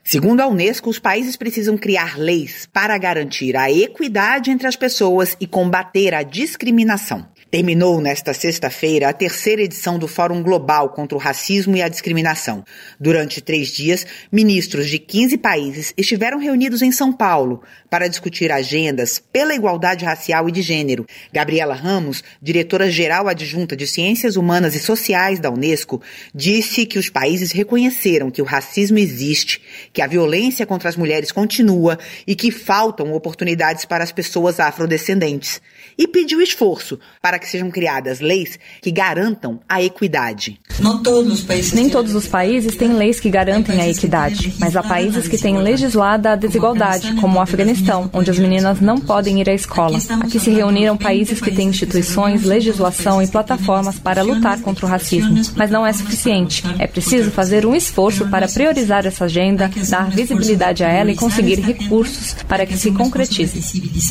Segundo a Unesco, os países precisam criar leis para garantir a equidade entre as pessoas e combater a discriminação. Terminou nesta sexta-feira a terceira edição do Fórum Global contra o Racismo e a Discriminação. Durante 3 dias, ministros de 15 países estiveram reunidos em São Paulo para discutir agendas pela igualdade racial e de gênero. Gabriela Ramos, diretora-geral adjunta de Ciências Humanas e Sociais da Unesco, disse que os países reconheceram que o racismo existe, que a violência contra as mulheres continua e que faltam oportunidades para as pessoas afrodescendentes. E pediu esforço para que sejam criadas leis que garantam a equidade. Nem todos os países têm leis que garantem a equidade, mas há países que têm legislada a desigualdade, como o Afeganistão, onde as meninas não podem ir à escola. Aqui se reuniram países que têm instituições, legislação e plataformas para lutar contra o racismo. Mas não é suficiente. É preciso fazer um esforço para priorizar essa agenda, dar visibilidade a ela e conseguir recursos para que se concretize.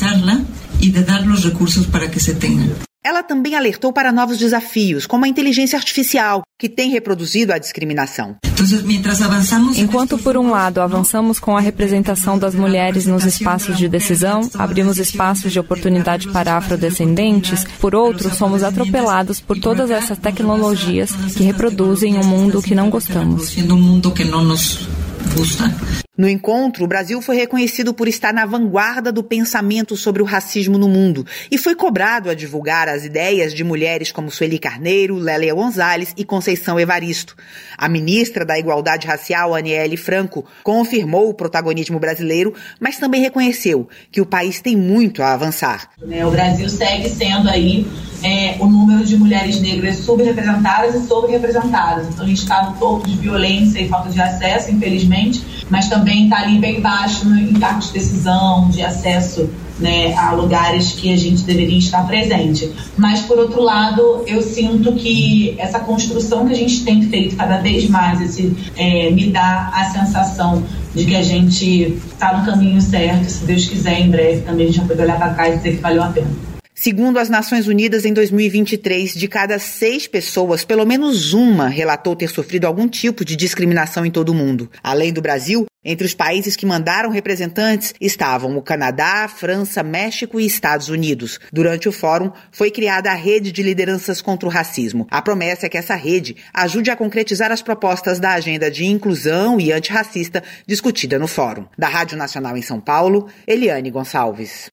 Ela também alertou para novos desafios, como a inteligência artificial, que tem reproduzido a discriminação. Enquanto, por um lado, avançamos com a representação das mulheres nos espaços de decisão, abrimos espaços de oportunidade para afrodescendentes, por outro, somos atropelados por todas essas tecnologias que reproduzem um mundo que não gostamos. No encontro, o Brasil foi reconhecido por estar na vanguarda do pensamento sobre o racismo no mundo e foi cobrado a divulgar as ideias de mulheres como Sueli Carneiro, Lélia Gonzalez e Conceição Evaristo. A ministra da Igualdade Racial, Aniele Franco, confirmou o protagonismo brasileiro, mas também reconheceu que o país tem muito a avançar. O Brasil segue sendo aí o número de mulheres negras subrepresentadas e sobre-representadas. Então a gente está no topo de violência e falta de acesso, infelizmente, mas também está ali bem baixo em cargos de decisão, de acesso, a lugares que a gente deveria estar presente. Mas, por outro lado, eu sinto que essa construção que a gente tem feito cada vez mais, me dá a sensação de que a gente está no caminho certo. Se Deus quiser, em breve também a gente vai poder olhar para trás e dizer que valeu a pena. Segundo as Nações Unidas, em 2023, de cada 6 pessoas, pelo menos uma relatou ter sofrido algum tipo de discriminação em todo o mundo. Além do Brasil, entre os países que mandaram representantes estavam o Canadá, França, México e Estados Unidos. Durante o fórum, foi criada a Rede de Lideranças contra o Racismo. A promessa é que essa rede ajude a concretizar as propostas da agenda de inclusão e antirracista discutida no fórum. Da Rádio Nacional em São Paulo, Eliane Gonçalves.